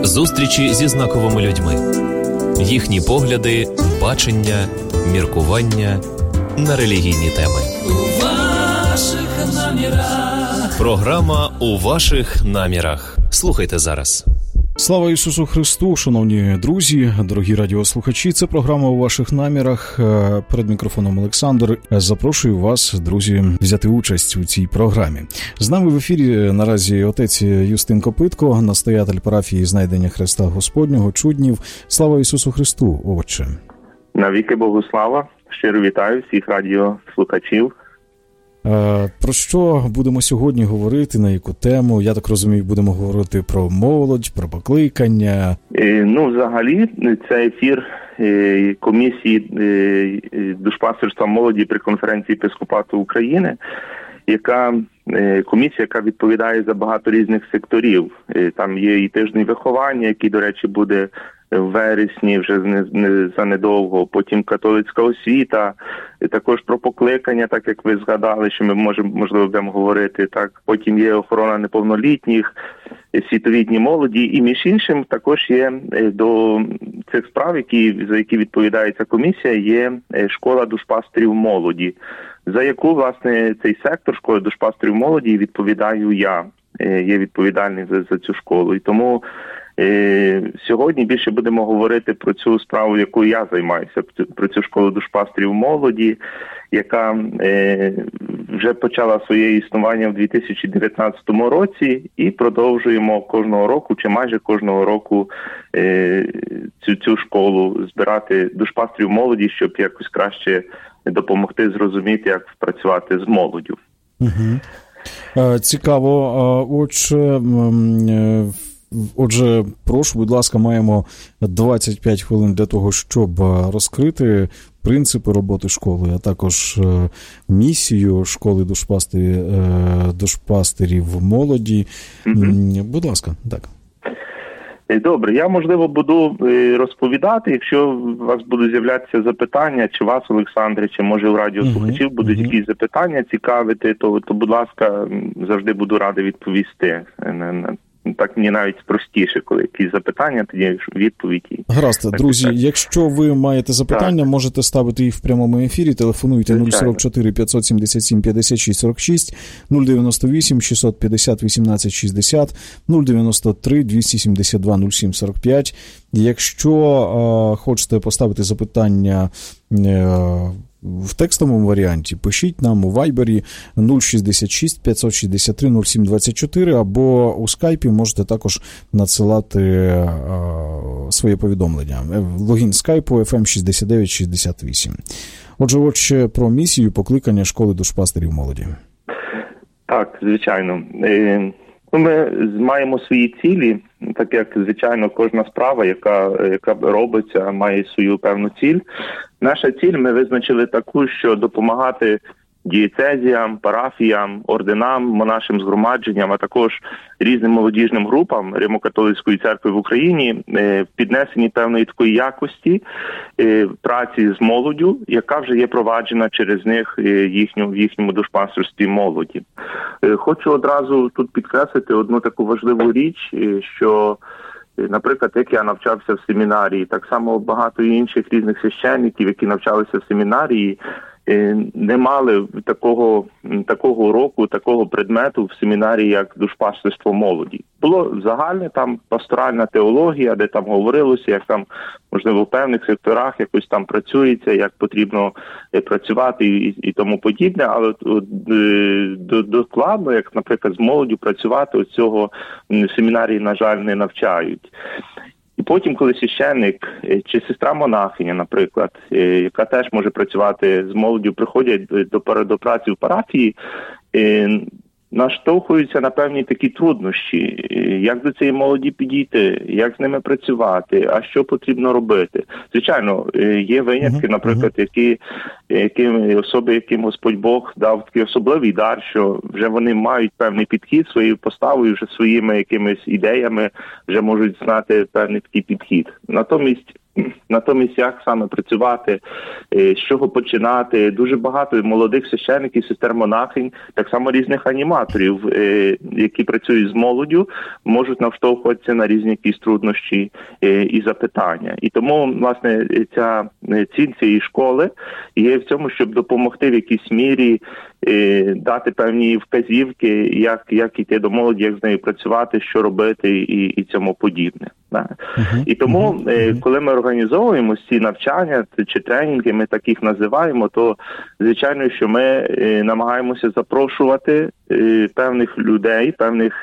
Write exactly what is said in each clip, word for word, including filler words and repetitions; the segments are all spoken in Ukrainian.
Зустрічі зі знаковими людьми. Їхні погляди, бачення, міркування на релігійні теми. У ваших намірах. Програма «У ваших намірах». Слухайте зараз. Слава Ісусу Христу, шановні друзі, дорогі радіослухачі. Це програма «У ваших намірах». Перед мікрофоном Олександр. Запрошую вас, друзі, взяти участь у цій програмі. З нами в ефірі наразі отець Юстин Копитко, настоятель парафії Знайдення Христа Господнього, Чуднів. Слава Ісусу Христу, Отче. Навіки Богу слава. Щиро вітаю всіх радіослухачів. Про що будемо сьогодні говорити, на яку тему? Я так розумію, будемо говорити про молодь, про покликання. Ну, взагалі, це ефір комісії душпастерства молоді при конференції єпископату України, яка комісія, яка відповідає за багато різних секторів. Там є і тиждень виховання, який, до речі, буде в вересні, вже не, не за недовго, потім католицька освіта, також про покликання, так як ви згадали, що ми можемо, можливо, будемо говорити, так, потім є охорона неповнолітніх, світові дні молоді, і між іншим також є до цих справ, які, за які відповідає ця комісія, є школа душпастерів молоді, за яку, власне, цей сектор школи душпастерів молоді відповідаю я, є відповідальний за, за цю школу. І тому сьогодні більше будемо говорити про цю справу, якою я займаюся, про цю школу душпастерів молоді, яка е, вже почала своє існування в дві тисячі дев'ятнадцятому році, і продовжуємо кожного року, чи майже кожного року е, цю, цю школу збирати душпастерів молоді, щоб якось краще допомогти зрозуміти, як працювати з молоддю. Угу. Цікаво. Отже, Отже, прошу, будь ласка, маємо двадцять п'ять хвилин для того, щоб розкрити принципи роботи школи, а також місію школи душпастері, душпастерів молоді. Mm-hmm. Будь ласка, так. Добре, я, можливо, буду розповідати, якщо у вас будуть з'являтися запитання, чи вас, Олександре, чи, може, у радіослухачів uh-huh. будуть uh-huh. якісь запитання цікавити, то, то, будь ласка, завжди буду радий відповісти. Так мені навіть простіше, коли якісь запитання, тоді відповіді. Гаразд, друзі, так. Якщо ви маєте запитання, так. можете ставити їх в прямому ефірі, телефонуйте нуль сорок чотири п'ятсот сімдесят сім п'ятдесят шість сорок шість, нуль дев'яносто вісім шістсот п'ятдесят вісімнадцять шістдесят, нуль дев'яносто три двісті сімдесят два нуль сім сорок п'ять. Якщо е, хочете поставити запитання е, в текстовому варіанті, пишіть нам у Вайбері нуль шістдесят шість п'ятсот шістдесят три нуль сім двадцять чотири, або у Скайпі можете також надсилати е, своє повідомлення. Логін Скайпу еф ем шістдесят дев'ять шістдесят вісім. Отже, от ще про місію покликання школи душпастерів молоді. Так, звичайно. Ми маємо свої цілі, так як, звичайно, кожна справа, яка, яка робиться, має свою певну ціль. Наша ціль ми визначили таку, що допомагати дієцезіям, парафіям, орденам, монашим згромадженням, а також різним молодіжним групам Римо-католицької церкви в Україні в піднесенні певної такої якості праці з молоддю, яка вже є проваджена через них їхню, в їхньому душпастерстві молоді. Хочу одразу тут підкреслити одну таку важливу річ, що, наприклад, як я навчався в семінарії, так само багато інших різних священників, які навчалися в семінарії, не мали такого, такого уроку, такого предмету в семінарії, як душпастерство молоді. Було загальне там пасторальна теологія, де там говорилося, як там, можливо, в певних секторах якось там працюється, як потрібно працювати і, і тому подібне, але докладно, як, наприклад, з молоддю працювати, ось цього в семінарії, на жаль, не навчають. І потім, коли священник чи сестра-монахиня, наприклад, яка теж може працювати з молоддю, приходять до, до праці в парафії, наштовхуються на певні такі труднощі, як до цієї молоді підійти, як з ними працювати, а що потрібно робити. Звичайно, є винятки, наприклад, які, які особи, яким Господь Бог дав такий особливий дар, що вже вони мають певний підхід своєю поставою, вже своїми якимись ідеями вже можуть знати певний такий підхід. Натомість Натомість, як саме працювати, з чого починати, дуже багато молодих священиків, сестер-монахинь, так само різних аніматорів, які працюють з молоддю, можуть навштовхуватися на різні якісь труднощі і запитання. І тому, власне, ця ціль цієї школи є в цьому, щоб допомогти в якійсь мірі дати певні вказівки, як, як йти до молоді, як з нею працювати, що робити і, і цьому подібне. Да. Uh-huh. І тому, uh-huh. коли ми організовуємо ці навчання чи тренінги, ми так їх називаємо, то, звичайно, що ми намагаємося запрошувати певних людей, певних,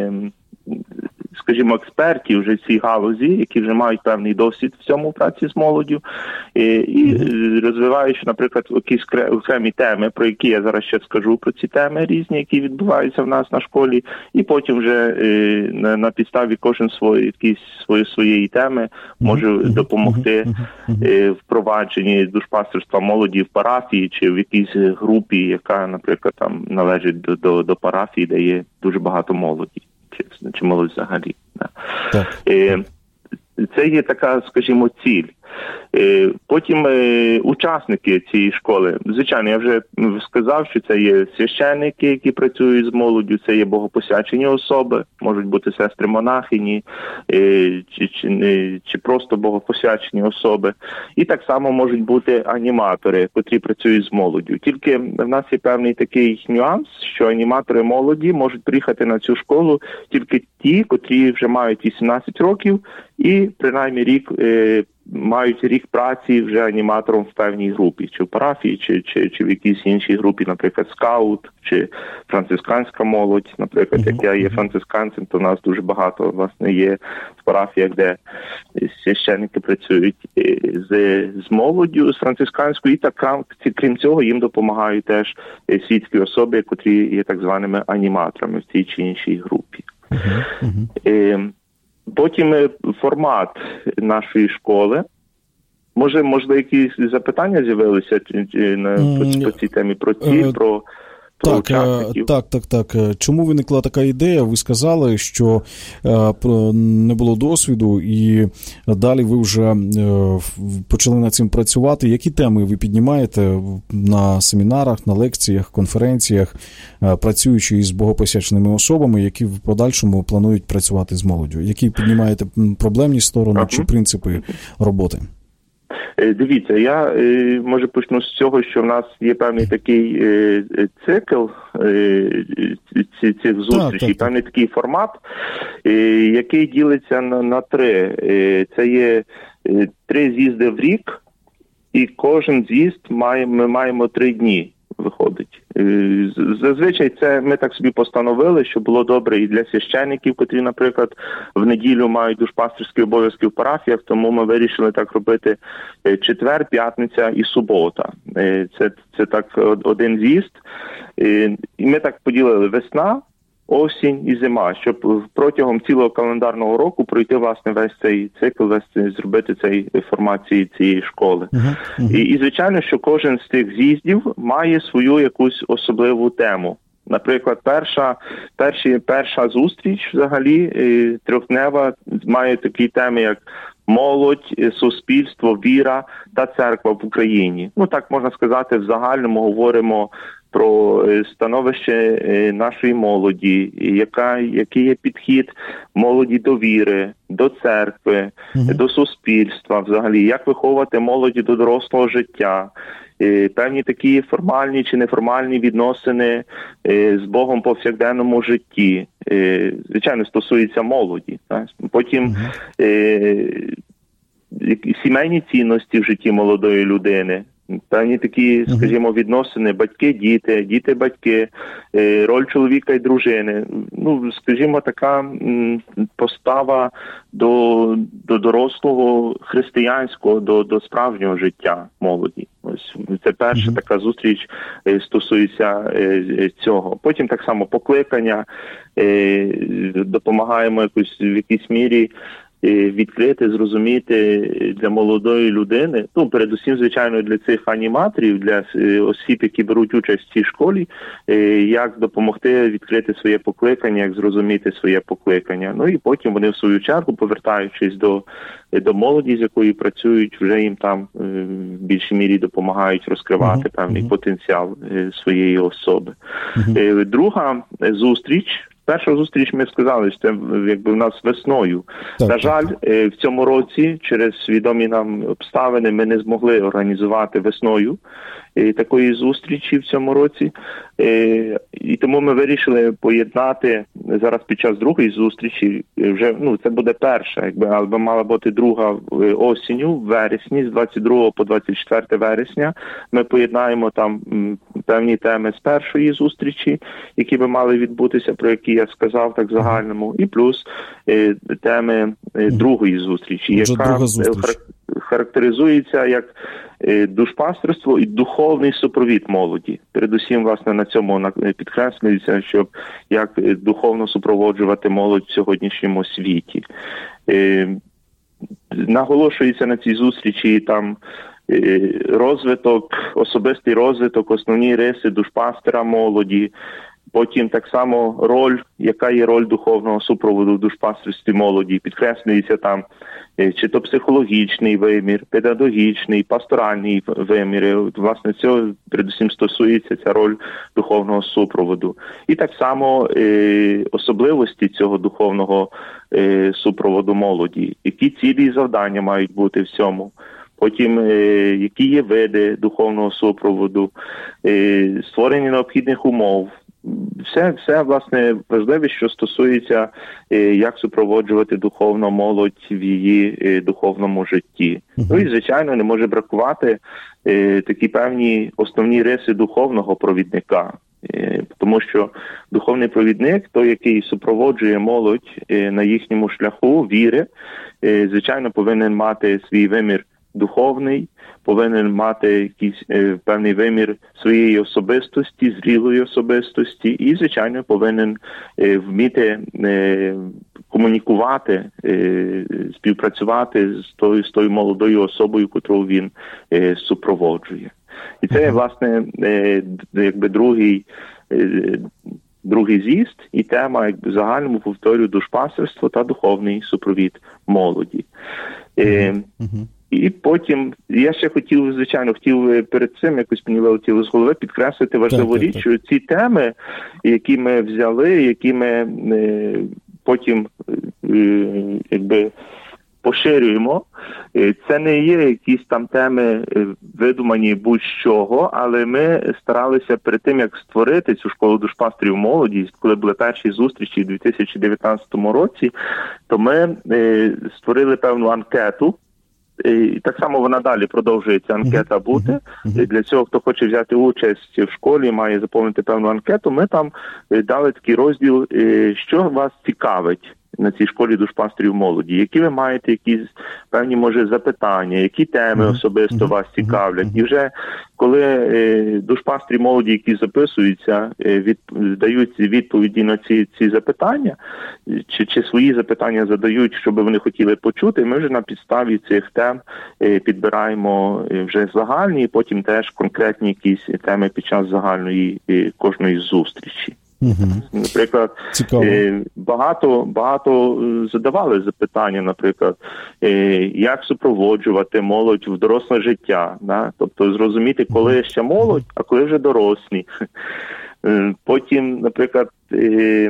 скажімо, експертів вже в цій галузі, які вже мають певний досвід в цьому праці з молоддю, і, і розвиваючи, наприклад, якісь окремі теми, про які я зараз ще скажу, про ці теми різні, які відбуваються в нас на школі, і потім вже е, на, на підставі кожен свої, якісь свої, своєї теми може допомогти е, впровадженні душпастерства молоді в парафії чи в якійсь групі, яка, наприклад, там належить до, до, до парафії, де є дуже багато молоді. Чи, чи молодь взагалі. Да. Так. Е, це є така, скажімо, ціль. Е, потім е, учасники цієї школи, звичайно, я вже сказав, що це є священники, які працюють з молоддю, це є богопосвячені особи, можуть бути сестри-монахині, е, чи, чи, е, чи просто богопосвячені особи. І так само можуть бути аніматори, котрі працюють з молоддю. Тільки в нас є певний такий нюанс, що аніматори молоді можуть приїхати на цю школу тільки ті, котрі вже мають вісімнадцять років і принаймні рік е, мають рік праці вже аніматором в певній групі, чи в парафії, чи, чи, чи в якійсь іншій групі, наприклад, скаут, чи францисканська молодь. Наприклад, як я є францисканцем, то в нас дуже багато, власне, є в парафіях, де священники працюють з, з молоддю, з францисканською, і так, крім цього, їм допомагають теж світські особи, котрі є так званими аніматорами в цій чи іншій групі. Uh-huh. Uh-huh. Потім формат нашої школи. Може, можливо, якісь запитання з'явилися на mm, по цій темі про ціль, uh, про, про так, учасників? Так, так, так. Чому виникла така ідея? Ви сказали, що не було досвіду, і далі ви вже почали над цим працювати. Які теми ви піднімаєте на семінарах, на лекціях, конференціях, працюючи із богопосвяченими особами, які в подальшому планують працювати з молоддю? Які піднімаєте проблемні сторони uh-huh. чи принципи роботи? Дивіться, я, може, почну з цього, що в нас є певний такий цикл цих зустрічей, так, так. певний такий формат, який ділиться на, на три. Це є три з'їзди в рік, і кожен з'їзд має, ми маємо три дні. Виходить. Зазвичай це ми так собі постановили, що було добре і для священників, котрі, наприклад, в неділю мають душпастерські обов'язки в парафіях, тому ми вирішили так робити четвер, п'ятниця і субота. Це, це так один з'їзд. І ми так поділили весна, осінь і зима, щоб протягом цілого календарного року пройти, власне, весь цей цикл, весь цей, зробити цей формації цієї школи. Uh-huh. Uh-huh. І, і, звичайно, що кожен з тих з'їздів має свою якусь особливу тему. Наприклад, перша, перші, перша зустріч взагалі трьохднева має такі теми, як молодь, суспільство, віра та церква в Україні. Ну, так можна сказати, в загальному говоримо про становище нашої молоді, яка, який є підхід молоді до віри, до церкви, mm-hmm. до суспільства взагалі, як виховувати молоді до дорослого життя, певні такі формальні чи неформальні відносини з Богом в повсякденному житті. Звичайно, стосується молоді. Потім mm-hmm. сімейні цінності в житті молодої людини. Певні такі, скажімо, відносини батьки-діти, діти-батьки, роль чоловіка і дружини. Ну, скажімо, така постава до, до дорослого християнського, до, до справжнього життя молоді. Ось це перша mm-hmm. така зустріч стосується цього. Потім так само покликання, допомагаємо якось в якійсь мірі відкрити, зрозуміти для молодої людини, ну, передусім, звичайно, для цих аніматорів, для осіб, які беруть участь в цій школі, як допомогти відкрити своє покликання, як зрозуміти своє покликання. Ну і потім вони, в свою чергу, повертаючись до, до молоді, з якою працюють, вже їм там в більшій мірі допомагають розкривати uh-huh. певний uh-huh. потенціал своєї особи. Uh-huh. Друга зустріч, перша зустріч, ми сказали, що це якби в нас весною. Так, На жаль, так. в цьому році через відомі нам обставини ми не змогли організувати весною такої зустрічі в цьому році. І тому ми вирішили поєднати зараз під час другої зустрічі, вже, ну, це буде перша, якби, але мала бути друга осінню, в вересні, з двадцять другого по двадцять четверте вересня. Ми поєднаємо там певні теми з першої зустрічі, які би мали відбутися, про які я сказав так загальному, і плюс е, теми е, другої зустрічі, яка характеризується як е, душпастерство і духовний супровід молоді. Передусім, власне, на цьому підкреслюється, щоб як духовно супроводжувати молодь в сьогоднішньому світі. Е, наголошується на цій зустрічі там розвиток, особистий розвиток, основні риси душпастера молоді, потім так само роль, яка є роль духовного супроводу в душпастерстві молоді, підкреслюється там чи то психологічний вимір, педагогічний, пасторальний вимір. Власне, цього передусім стосується ця роль духовного супроводу. І так само е, особливості цього духовного е, супроводу молоді, які цілі і завдання мають бути в цьому. Потім, е, які є види духовного супроводу, е, створення необхідних умов. Все, все, власне, важливе, що стосується, е, як супроводжувати духовну молодь в її е, духовному житті. Uh-huh. Ну і, звичайно, не може бракувати е, такі певні основні риси духовного провідника. Е, тому що духовний провідник, той, який супроводжує молодь е, на їхньому шляху віри, е, звичайно, повинен мати свій вимір духовний, повинен мати якийсь е, певний вимір своєї особистості, зрілої особистості і, звичайно, повинен е, вміти е, комунікувати, е, співпрацювати з тою, з тою молодою особою, котру він е, супроводжує. І це, власне, е, якби другий е, другий з'їзд і тема, якби, загальному, повторю, душпастерство та духовний супровід молоді. Е, І потім, я ще хотів, звичайно, хотів перед цим, якось мені вилетіло з голови, підкреслити важливу так, річ, так, так. що ці теми, які ми взяли, які ми е, потім е, якби поширюємо, е, це не є якісь там теми е, видумані будь-чого, але ми старалися перед тим, як створити цю школу душпастерів молоді, коли були перші зустрічі у дві тисячі дев'ятнадцятому році, то ми е, створили певну анкету. І так само вона далі продовжується анкета бути. Uh-huh. Uh-huh. Для цього, хто хоче взяти участь в школі, має заповнити певну анкету. Ми там дали такий розділ, що вас цікавить на цій школі душпастерів молоді. Які ви маєте якісь певні, може, запитання, які теми uh-huh. особисто uh-huh. вас цікавлять. Uh-huh. І вже коли е, душпастері молоді, які записуються, е, від, дають відповіді на ці, ці запитання, чи, чи свої запитання задають, що би вони хотіли почути, ми вже на підставі цих тем е, підбираємо вже загальні, і потім теж конкретні якісь теми під час загальної е, кожної зустрічі. Угу. Наприклад, е, багато, багато задавали запитання, наприклад, е, як супроводжувати молодь в доросле життя, да? Тобто зрозуміти, коли ще молодь, а коли вже дорослі. Е, потім, наприклад, е,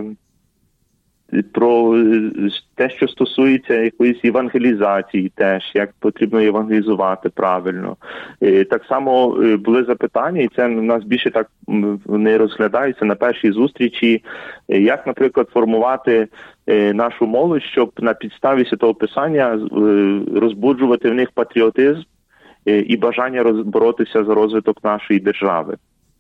про те, що стосується якоїсь евангелізації теж, як потрібно евангелізувати правильно. Так само були запитання, і це у нас більше так не розглядається на першій зустрічі, як, наприклад, формувати нашу молодь, щоб на підставі Святого Писання розбуджувати в них патріотизм і бажання боротися за розвиток нашої держави.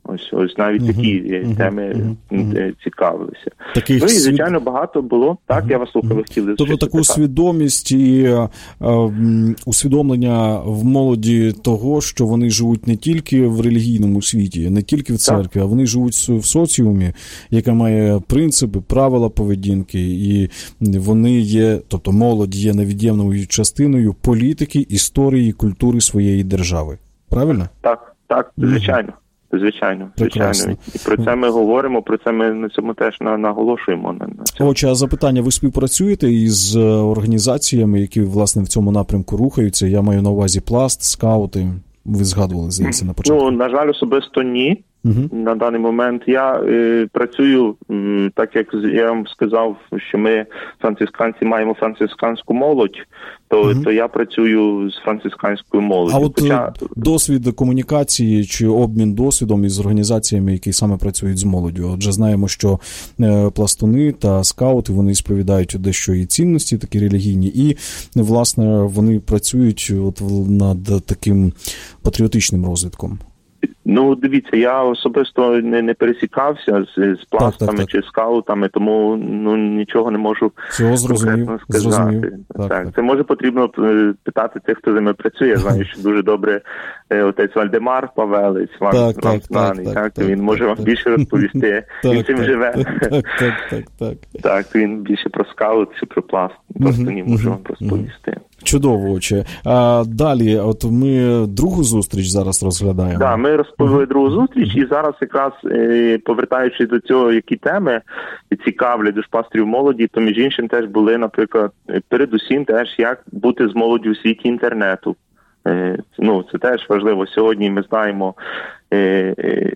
Ось, ось навіть uh-huh. такі uh-huh. теми uh-huh. цікавилися. Таких ну і, звичайно, багато було. Так, uh-huh. я вас слухав, хотів uh-huh. Тобто таку свідомість і е, е, усвідомлення в молоді того, що вони живуть не тільки в релігійному світі, не тільки в церкві, так. а вони живуть в соціумі, яка має принципи, правила поведінки, і вони є, тобто молодь є невід'ємною частиною політики, історії, культури своєї держави. Правильно? Так, так, звичайно. Звичайно, звичайно. І про це ми говоримо, про це ми на цьому теж наголошуємо. На, на цьому. Отже, а запитання, ви співпрацюєте із організаціями, які, власне, в цьому напрямку рухаються? Я маю на увазі Пласт, скаути. Ви згадували, здається, на початку. Ну, на жаль, особисто ні. Uh-huh. На даний момент я е, працюю, м, так як я вам сказав, що ми, францисканці, маємо францисканську молодь, то, uh-huh. то я працюю з францисканською молоддю. А от Хоча... досвід комунікації чи обмін досвідом із організаціями, які саме працюють з молоддю? Отже, знаємо, що е, пластуни та скаути, вони сповідають дещо і цінності такі релігійні, і, власне, вони працюють от над таким патріотичним розвитком. Ну, дивіться, я особисто не, не пересікався з, з пластами так, так, так. чи скаутами, тому ну, нічого не можу Цього зрозумів, сказати. Зрозумів. Так, так, так. Це може потрібно питати тих, хто з ними працює. Я знаю, що дуже добре отець Вальдемар Павелець, вам, так, вам так, знаний, так, так, так, він так, може так, вам так. більше розповісти, він цим живе. Так, так, так, так. Так, він більше про скаут чи про пласт, просто не можу вам розповісти. Чудово, отче. А далі, от ми другу зустріч зараз розглядаємо. Так, да, ми розповіли uh-huh. другу зустріч, і зараз якраз, е, повертаючись до цього, які теми цікавлять душпастерів молоді, то між іншим теж були, наприклад, передусім теж, як бути з молоддю у світі інтернету. Е, ну, це теж важливо. Сьогодні ми знаємо е, е,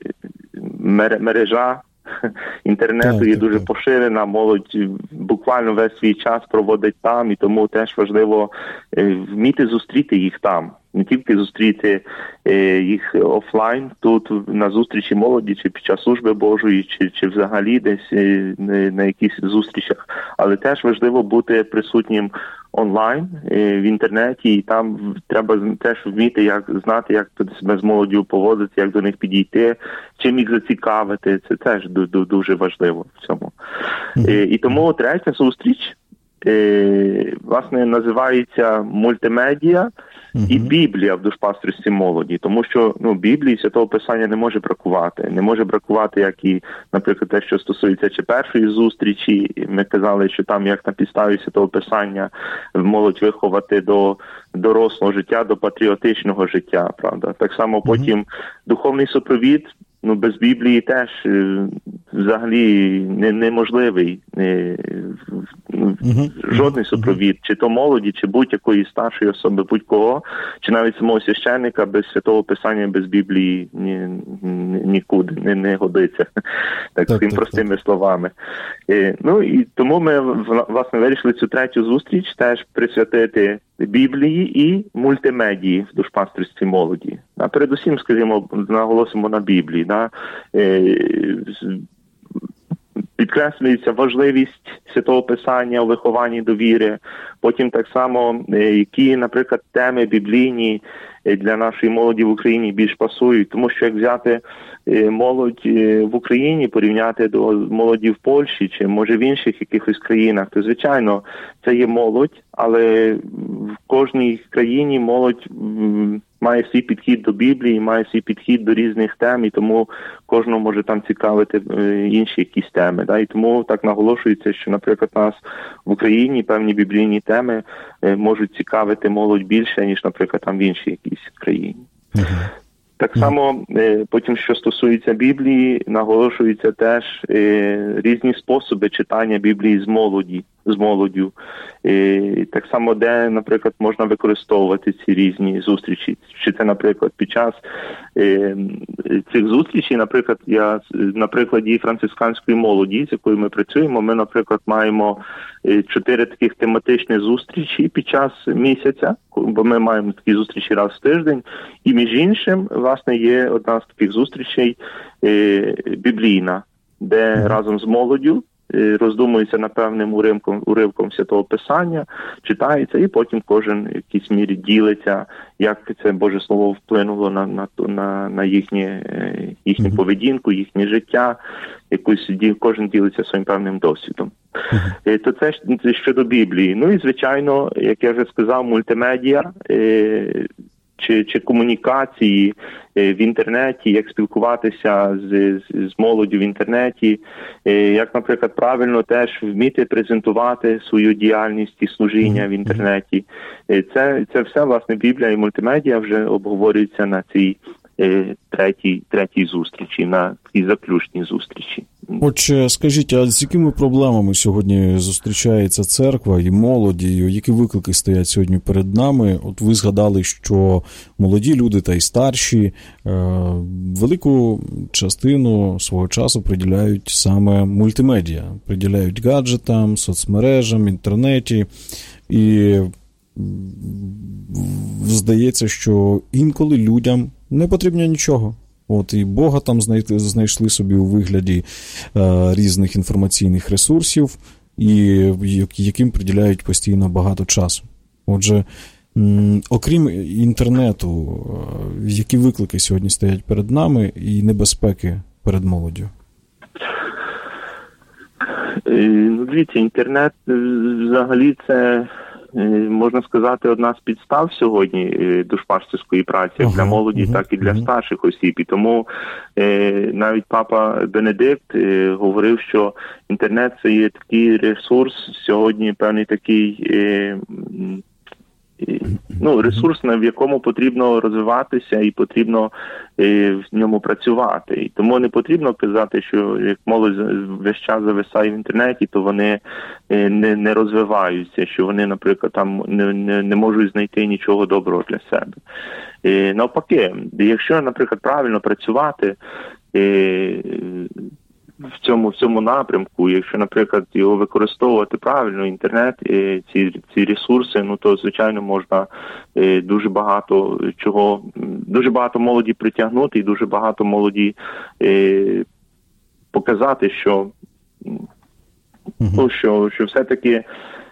мережа інтернету так, є так, дуже так. поширена, молодь буквально весь свій час проводить там, і тому теж важливо вміти зустріти їх там. Не тільки зустріти їх офлайн, тут на зустрічі молоді, чи під час служби Божої, чи, чи взагалі десь на якихось зустрічах, але теж важливо бути присутнім онлайн, в інтернеті, і там треба теж вміти, як знати, як себе з молоддю поводити, як до них підійти, чим їх зацікавити. Це теж дуже важливо в цьому. Mm-hmm. І тому третя зустріч, власне, називається «Мультимедіа» і Біблія в душпастерстві молоді, тому що ну, Біблії, Святого Писання не може бракувати. Не може бракувати, як і, наприклад, те, що стосується чи першої зустрічі. Ми казали, що там, як на підставі Святого Писання молодь виховати до дорослого життя, до патріотичного життя, правда. Так само потім mm-hmm. духовний супровід, ну, без Біблії теж е, взагалі не, неможливий. Е, uh-huh. Жодний супровід, uh-huh. чи то молоді, чи будь-якої старшої особи, будь-кого, чи навіть самого священника без Святого Писання, без Біблії ні, ні, нікуди не, не годиться. Так, так, так простими так. словами. Е, ну, і тому ми, власне, вирішили цю третю зустріч теж присвятити Біблії і мультимедії в душпастерстві молоді. А передусім, скажімо, наголосимо на Біблії. Да? Е, підкреслюється важливість Святого Писання у вихованні до віри. Потім так само, які, наприклад, теми біблійні для нашої молоді в Україні більш пасують. Тому що як взяти молодь в Україні, порівняти до молоді в Польщі чи, може, в інших якихось країнах, то, звичайно, це є молодь, але в кожній країні молодь має свій підхід до Біблії, має свій підхід до різних тем, і тому кожного може там цікавити інші якісь теми. Да? І тому так наголошується, що, наприклад, нас в Україні певні біблійні теми можуть цікавити молодь більше, ніж, наприклад, там в іншій якійсь країні. Uh-huh. Так само, потім, що стосується Біблії, наголошуються теж різні способи читання Біблії з молоді, з молоддю. Так само, де, наприклад, можна використовувати ці різні зустрічі. Чи це, наприклад, під час цих зустрічей, наприклад, я на прикладі францисканської молоді, з якою ми працюємо, ми, наприклад, маємо чотири таких тематичні зустрічі під час місяця, бо ми маємо такі зустрічі раз в тиждень, і між іншим, власне, є одна з таких зустрічей е, біблійна, де mm-hmm. разом з молоддю роздумується над певним уривком, уривком Святого Писання, читається, і потім кожен в якійсь мірі ділиться, як це Боже Слово вплинуло на, на, на, на їхнє, їхню mm-hmm. поведінку, їхнє життя, якусь, кожен ділиться своїм певним досвідом. Mm-hmm. То це, це щодо Біблії. Ну і, звичайно, як я вже сказав, мультимедіа, Чи, чи комунікації в інтернеті, як спілкуватися з, з, з молоддю в інтернеті, як, наприклад, правильно теж вміти презентувати свою діяльність і служіння в інтернеті. Це, це все, власне, Біблія і мультимедіа вже обговорюються на цій третій, третій зустрічі, на цій заключній зустрічі. Отже, скажіть, а з якими проблемами сьогодні зустрічається церква і молодь, і які виклики стоять сьогодні перед нами? От ви згадали, що молоді люди та й старші е, велику частину свого часу приділяють саме мультимедіа, приділяють гаджетам, соцмережам, інтернеті, і здається, що інколи людям не потрібно нічого. От, і Бога там знайшли собі у вигляді е, різних інформаційних ресурсів, і яким приділяють постійно багато часу. Отже, м, окрім інтернету, е, які виклики сьогодні стоять перед нами і небезпеки перед молоддю? Ну, дивіться, інтернет взагалі це, можна сказати, одна з підстав сьогодні душпастерської праці, як ага, для молоді, ага, так і для ага. старших осіб. І тому е, навіть папа Бенедикт е, говорив, що інтернет – це є такий ресурс, сьогодні певний такий е, ну, ресурс, в якому потрібно розвиватися і потрібно е, в ньому працювати. І тому не потрібно казати, що як молодь весь час зависає в інтернеті, то вони е, не, не розвиваються, що вони, наприклад, там не, не, не можуть знайти нічого доброго для себе. Е, навпаки, якщо, наприклад, правильно працювати, е, в цьому, в цьому напрямку, якщо, наприклад, його використовувати правильно, інтернет, ці, ці ресурси, ну, то, звичайно, можна дуже багато чого, дуже багато молоді притягнути і дуже багато молоді е, показати, що, ну, що, що все-таки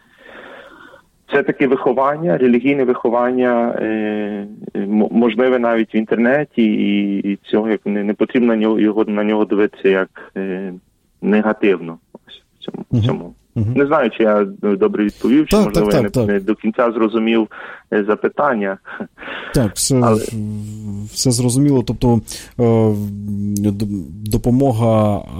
Все-таки виховання, релігійне виховання е, можливе навіть в інтернеті, і, і цього як не, не потрібно на нього, його, на нього дивитися як е, негативно. Ось в цьому. В цьому. Uh-huh. Не знаю, чи я добре відповів, чи, так, можливо, так, так, я не, не до кінця зрозумів запитання. Так, все, Але... все зрозуміло. Тобто е, допомога е,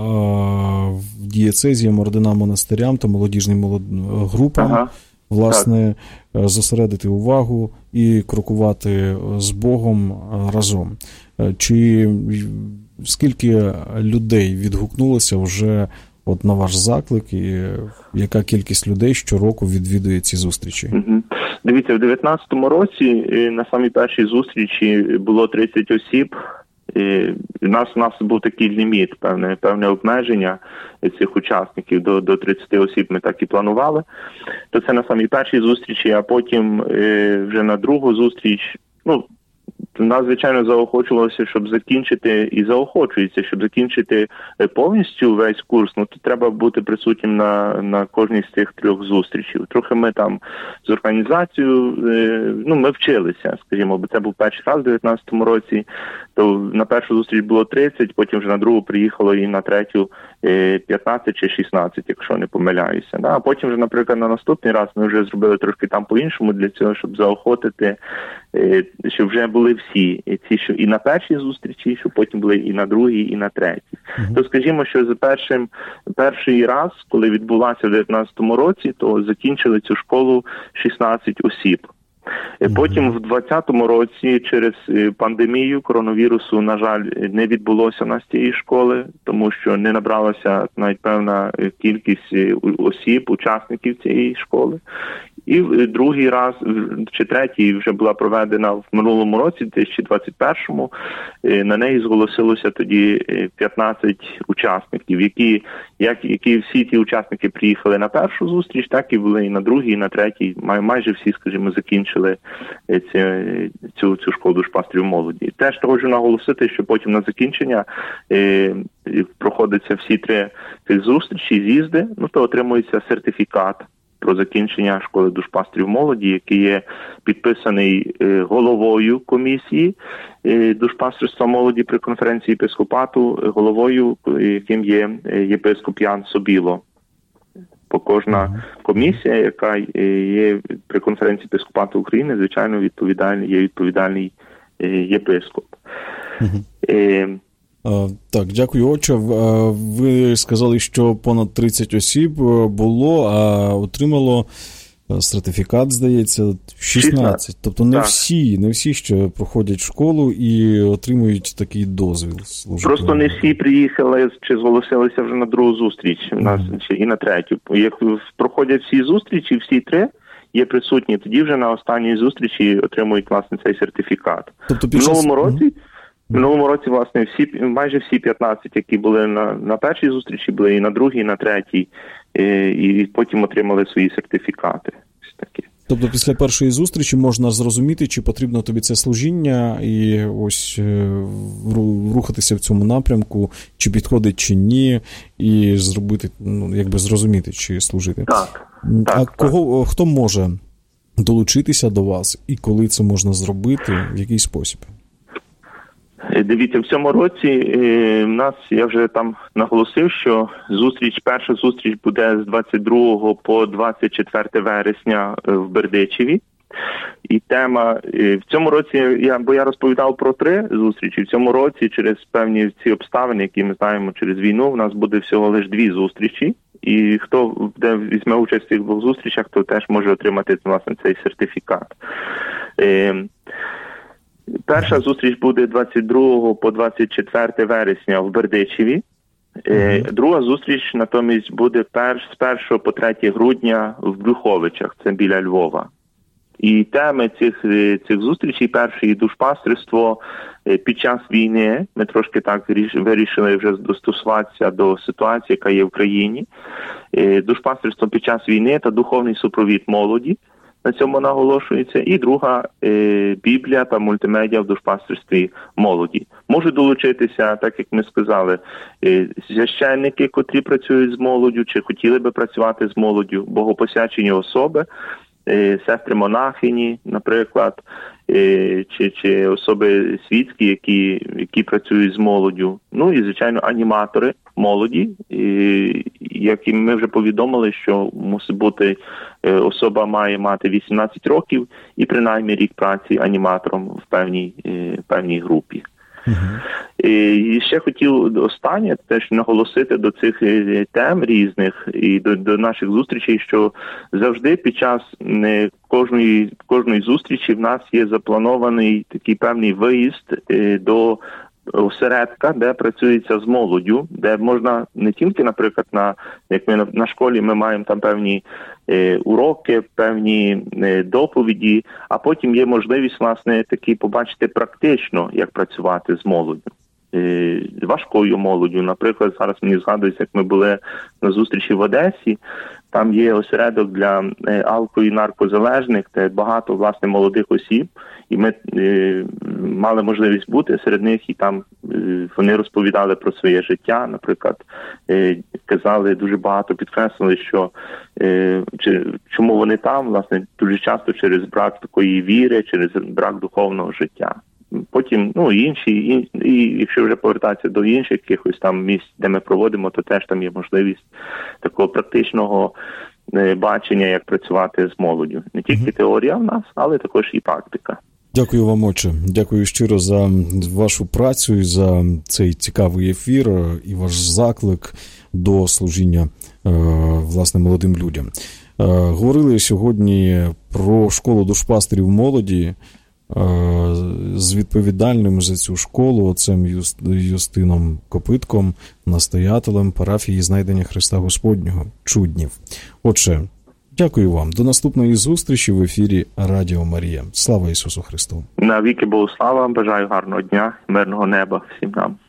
дієцезіям, орденам, монастирям та молодіжним молод... групам, ага. власне, так. зосередити увагу і крокувати з Богом разом. Чи скільки людей відгукнулося вже от на ваш заклик, і яка кількість людей щороку відвідує ці зустрічі? Угу. Дивіться, в дев'ятнадцятому році на самій першій зустрічі було тридцять осіб. І у нас у нас був такий ліміт, певне, певне обмеження цих учасників до, до тридцяти осіб ми так і планували. То це на самій першій зустрічі, а потім е, вже на другу зустріч, ну, нас, звичайно, заохочувалося, щоб закінчити, і заохочується, щоб закінчити повністю весь курс, ну, то треба бути присутнім на, на кожній з цих трьох зустрічей. Трохи ми там з організацією, ну, ми вчилися, скажімо, бо це був перший раз в дев'ятнадцятому році, то на першу зустріч було тридцять, потім вже на другу приїхало і на третю п'ятнадцять чи шістнадцять, якщо не помиляюся. Да? А потім вже, наприклад, на наступний раз ми вже зробили трошки там по-іншому для цього, щоб заохотити, щоб вже були всі, ці, що і на першій зустрічі, щоб потім були і на другій, і на третій. Mm-hmm. То скажімо, що за першим, перший раз, коли відбулася в дев'ятнадцятому році, то закінчили цю школу шістнадцять осіб. Потім в двадцятому році через пандемію коронавірусу, на жаль, не відбулося у нас цієї школи, тому що не набралася навіть певна кількість осіб, учасників цієї школи. І другий раз, чи третій, вже була проведена в минулому році, дві тисячі двадцять першому. На неї зголосилося тоді п'ятнадцять учасників, які, як, які всі ті учасники приїхали на першу зустріч, так і були і на другій, і на третій. Май, майже всі, скажімо, закінчили цю, цю школу душпастерів молоді. Теж хочу наголосити, що потім на закінчення е, проходяться всі три цих зустрічі, з'їзди, ну то отримується сертифікат про закінчення школи душпастерів молоді, який є підписаний е, головою комісії е, душпастерства молоді при конференції єпископату, головою, яким є єпископ Ян Собіло. Бо кожна комісія, яка є при конференції єпископату України, звичайно, відповідальний, є відповідальний е, єпископ. Угу. Е, Так, дякую, отче. Ви сказали, що понад тридцять осіб було, а отримало сертифікат, здається, шістнадцять. Тобто не так. всі, не всі ще проходять школу і отримують такий дозвіл служити. Просто не всі приїхали чи зголосилися вже на другу зустріч у нас, mm. чи і на третю. Як проходять всі зустрічі, всі три є присутні, тоді вже на останній зустрічі отримують, власне, цей сертифікат. Тобто під час... В минулому році mm. В минулому році, власне, всі, майже всі п'ятнадцять, які були на, на першій зустрічі, були і на другій, і на третій, і, і потім отримали свої сертифікати. Такі. Тобто після першої зустрічі можна зрозуміти, чи потрібно тобі це служіння, і ось рухатися в цьому напрямку, чи підходить, чи ні, і зробити, ну, якби зрозуміти, чи служити. Так. А так, кого, так. хто може долучитися до вас, і коли це можна зробити, в який спосіб? Дивіться, в цьому році в нас, я вже там наголосив, що зустріч, перша зустріч буде з двадцять другого по двадцять четверте вересня в Бердичеві. І тема, в цьому році, я, бо я розповідав про три зустрічі, в цьому році через певні ці обставини, які ми знаємо через війну, в нас буде всього лише дві зустрічі. І хто де візьме участь в цих двох зустрічах, то теж може отримати, власне, цей сертифікат. Перша зустріч буде двадцять другого по двадцять четверте вересня в Бердичеві. Mm-hmm. Друга зустріч, натомість, буде перш, з першого по третє грудня в Брюховичах, це біля Львова. І теми цих, цих зустрічей, перший душпастерство під час війни, ми трошки так вирішили вже достосуватися до ситуації, яка є в країні. Душпастерство під час війни та духовний супровід молоді. На цьому наголошується. І друга е, Біблія та мультимедіа в душпастерстві молоді. Можуть долучитися, так як ми сказали, е, священники, котрі працюють з молоддю, чи хотіли би працювати з молоддю, богопосвячені особи, е, сестри-монахині, наприклад, е, чи, чи особи світські, які, які працюють з молоддю. Ну і, звичайно, аніматори молоді, і, які ми вже повідомили, що мусить бути, особа має мати вісімнадцять років і принаймні рік праці аніматором в певній, певній групі. Uh-huh. І ще хотів останнє теж наголосити до цих тем різних і до, до наших зустрічей, що завжди під час кожної, кожної зустрічі в нас є запланований такий певний виїзд до осередка, де працюється з молоддю, де можна не тільки, наприклад, на як ми на школі ми маємо там певні е, уроки, певні е, доповіді, а потім є можливість, власне, таки побачити практично, як працювати з молоддю. Е, з важкою молоддю. Наприклад, зараз мені згадується, як ми були на зустрічі в Одесі, там є осередок для е, алко- і наркозалежних, де багато, власне, молодих осіб, і ми е, мали можливість бути серед них, і там е, вони розповідали про своє життя, наприклад, е, казали, дуже багато підкреслили, що е, чи, чому вони там, власне, дуже часто через брак такої віри, через брак духовного життя. Потім, ну, інші, і, і якщо вже повертатися до інших якихось там місць, де ми проводимо, то теж там є можливість такого практичного е, бачення, як працювати з молоддю. Не тільки теорія в нас, але також і практика. Дякую вам, отче. Дякую щиро за вашу працю і за цей цікавий ефір і ваш заклик до служіння, власне, молодим людям. Говорили сьогодні про школу душпастерів молоді з відповідальним за цю школу отцем Юстином Копитком, настоятелем парафії Знайдення Христа Господнього Чуднів. Отже, дякую вам. До наступної зустрічі в ефірі Радіо Марія. Слава Ісусу Христу! Навіки Богу слава, бажаю гарного дня, мирного неба всім нам.